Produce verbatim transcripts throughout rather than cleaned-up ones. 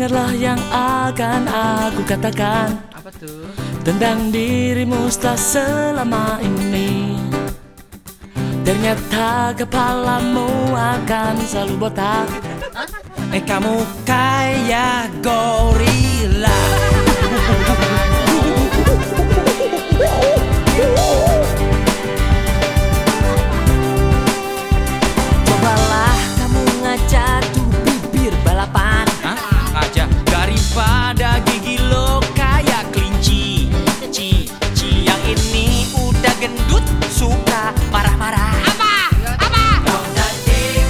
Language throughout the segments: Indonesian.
dengarlah yang akan aku katakan. Apa tuh? Tentang dirimu setelah selama ini. Ternyata kepalamu akan selalu botak. Eh kamu kayak gorila. Cobalah kamu ngajak tuh bibir balapan. Hah? Ngajak daripada gigi lo kayak kelinci. Ci, ci yang ini udah gendut suka marah-marah. Apa? Apa? Kau cantik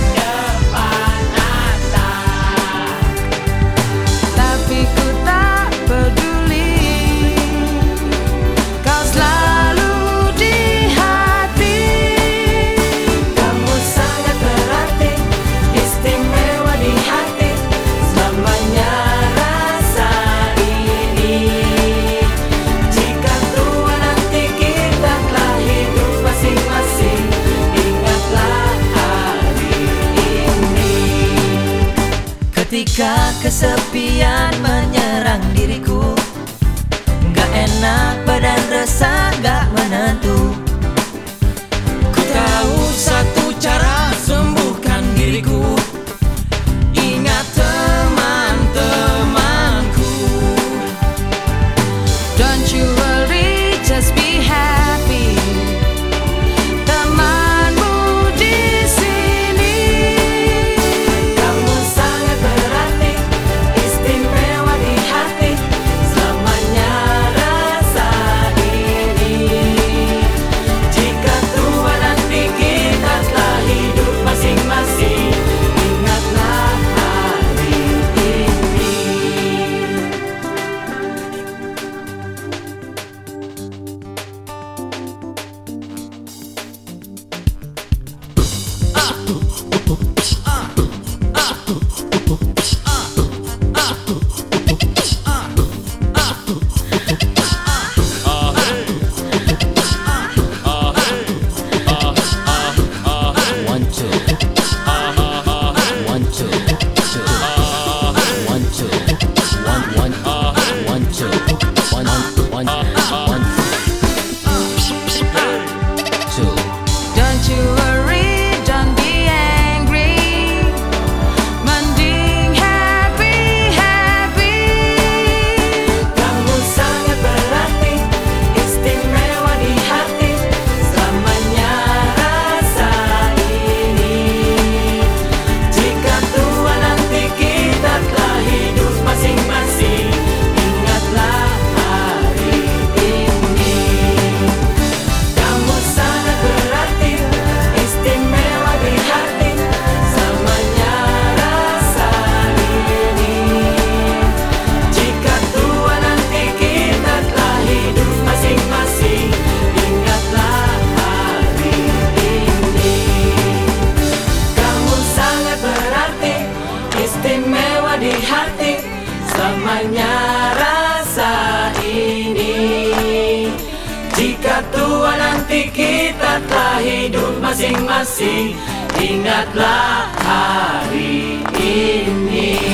kepanasan, Tapi ku tak peduli. Kau selalu di hati. Kamu sangat berarti, istimewa di hati. Selamanya rasa ini. Jika tua nanti kita telah hidup masing-masing, ingatlah hari ini. Ketika kesepian menyerang diriku, gak enak badan resah gak menentu. ku tahu satu cara sembuhkan diriku. Ingat teman-temanku. Don't you worry, just be happy. Temanmu di sini. Kamu sangat berarti, istimewa di hati. Selamanya rasa ini. Jika tua nanti kita telah hidup masing-masing, ingatlah hari ini. One, two. One, two. Two. One, two. One, one. One, two. One, one, one. Two. Don't you worry, don't be angry. Mending happy, happy. Kamu sangat berarti, istimewa di hati. Selamanya rasa ini. Jika tua nanti kita telah hidup masing-masing, ingatlah hari ini. Kamu sangat berarti, istimewa di hati. Selamanya rasa ini. Jika tua nanti kita telah hidup masing-masing, ingatlah hari ini. Kamu sangat berarti, istimewa di hati. Selamanya rasa ini. Jika tua nanti kita telah hidup masing-masing, ingatlah hari ini.